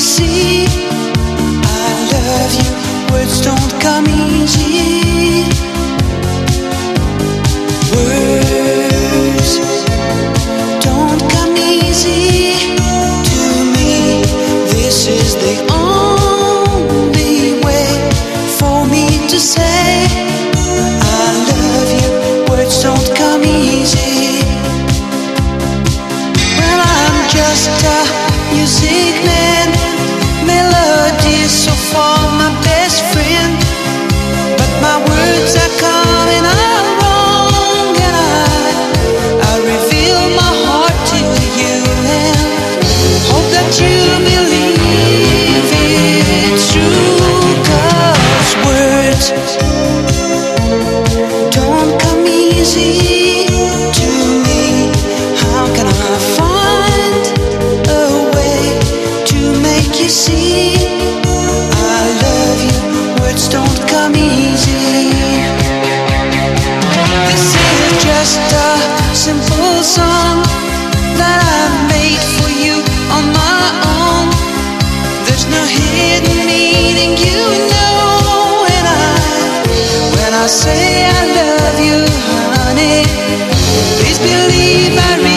see. I love you, words don't come easy. Words don't come easy to me. This is the only way for me to say I love you. Words don't come easy. Well, I'm just a music man, melodies so far my best friend, but my words are coming out wrong, and I reveal my heart to you and hope that you believe it's true, 'cause words don't come easy to me. How can I find a way to make you see I love you? Words don't come easy. This is just a simple song that I made for you on my own. There's no hidden meaning, you know, and when I say I love you, honey, please believe I